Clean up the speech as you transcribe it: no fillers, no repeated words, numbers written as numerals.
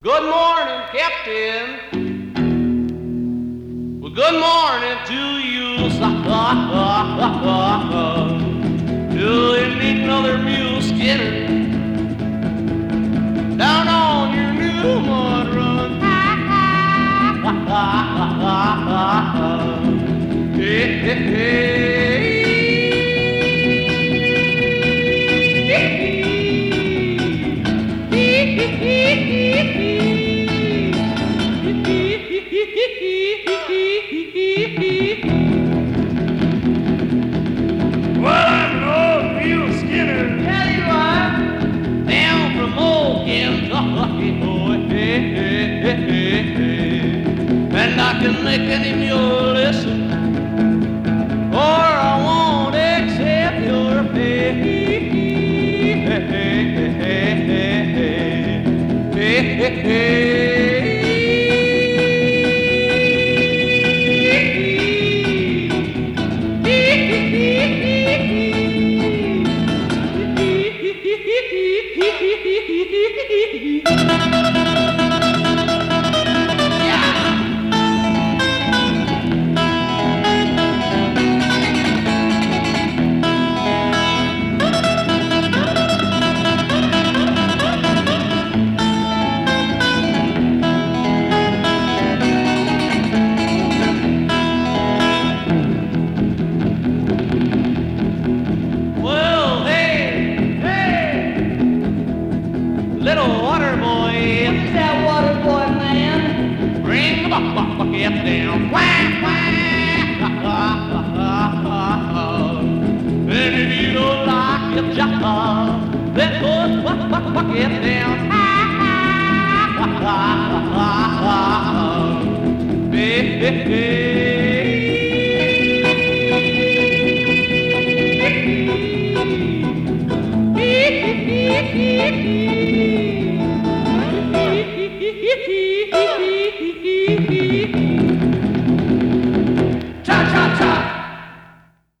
Good morning, Captain. Well, good morning to you. Do you need another mule skinner down on your new mud run? Hey, hey, hey. Well, I'm an old mule skinner. Yeah, you are. Down from old Kentucky, boy. Hey, hey, hey, hey, hey. And I can make any mule listen, or I won't accept your pay. Hey, hey, hey, hey, hey, hey, hey. Well, hey, hey, little water boy. Who's that water boy, man? Bring the bucket down. Whack, whack. And if you don't like your job, then put the bucket down. Hey, hey, hey.